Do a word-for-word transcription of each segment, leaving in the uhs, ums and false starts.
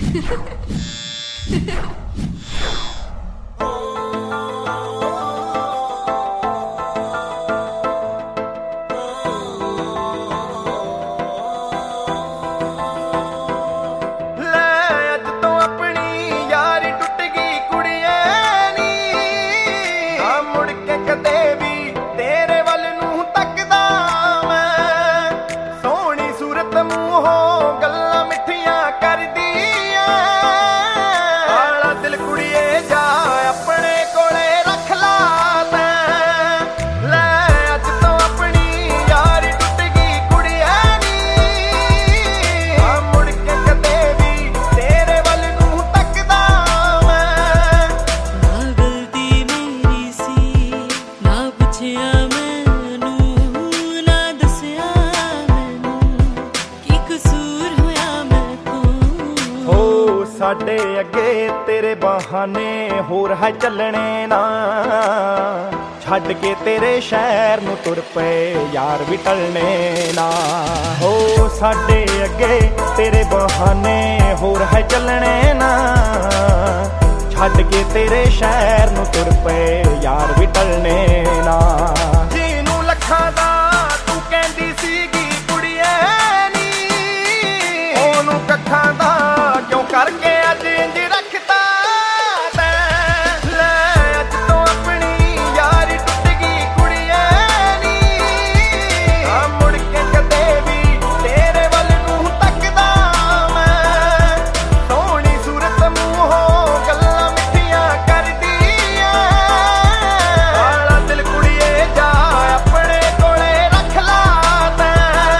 ਸਾਡੇ ਅੱਗੇ ਤੇਰੇ ਬਹਾਨੇ ਹੋਰ ਹੈ ਚੱਲਣੇ ਨਾ, ਛੱਡ ਕੇ ਤੇਰੇ ਸ਼ਹਿਰ ਨੂੰ ਤੁਰ ਪਏ ਯਾਰ ਵੀ ਟਲਣੇ ਨਾ। ਹੋ ਸਾਡੇ ਅੱਗੇ ਤੇਰੇ ਬਹਾਨੇ ਹੋਰ ਹੈ ਚੱਲਣੇ ਨਾ, ਛੱਡ ਕੇ ਤੇਰੇ ਸ਼ਹਿਰ ਨੂੰ ਤੁਰ ਪਏ ਯਾਰ ਵੀ ਟਲਣੇ ਨਾ। ਜਿਹਨੂੰ ਲੱਖਾਂ ਦਾ ਤੂੰ ਕਹਿੰਦੀ ਸੀਗੀ ਕੁੜੀਏ ਨੀ, ਉਹਨੂੰ ਕੱਖਾਂ ਦਾ ਕਿਉਂ ਕਰਕੇ ਅੱਜ ਇੰਝ ਰੱਖਤਾ ਤੈਂ। ਲੈ ਅੱਜ ਤੋਂ ਆਪਣੀ ਯਾਰੀ ਟੁੱਟ ਗਈ ਕੁੜੀਏ ਨੀ, ਆ ਮੁੜ ਕੇ ਕਦੇ ਵੀ ਤੇਰੇ ਵੱਲ ਨੂੰ ਤੱਕਦਾ ਮੈਂ। ਸੋਹਣੀ ਸੂਰਤ ਮੂੰਹੋਂ ਗੱਲਾਂ ਮਿੱਠੀਆਂ ਕਰਦੀ ਐ, ਆਲਾ ਦਿਲ ਕੁੜੀਏ ਜਾ ਆਪਣੇ ਕੋਲੇ ਰੱਖ ਲਾ ਤੈਂ।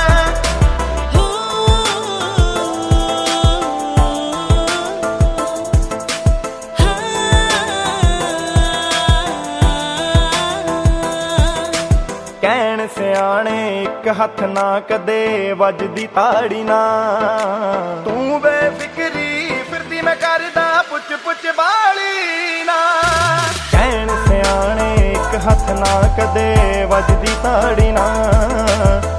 ਕਹਿਣ ਸਿਆਣੇ ਇੱਕ ਹੱਥ ਨਾ ਕਦੇ ਵੱਜਦੀ ਤਾੜੀ ਨਾ, ਤੂੰ ਬੇਫਿਕਰੀ ਫਿਰਦੀ ਮੈਂ ਕਰਦਾ ਪੁੱਛ ਪੁੱਛ ਵਾਲੀ ਨਾ। ਕਹਿਣ ਸਿਆਣੇ ਇੱਕ ਹੱਥ ਨਾ ਕਦੇ ਵੱਜਦੀ ਤਾੜੀ ਨਾ,